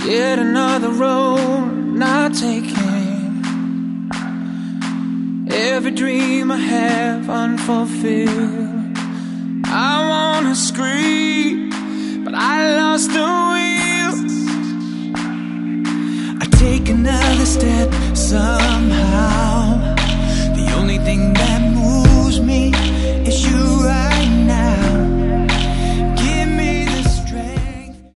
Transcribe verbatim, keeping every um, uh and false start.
Yet another road not taken. Every dream I have unfulfilled. I wanna scream, but I lost the will. I take another step somehow.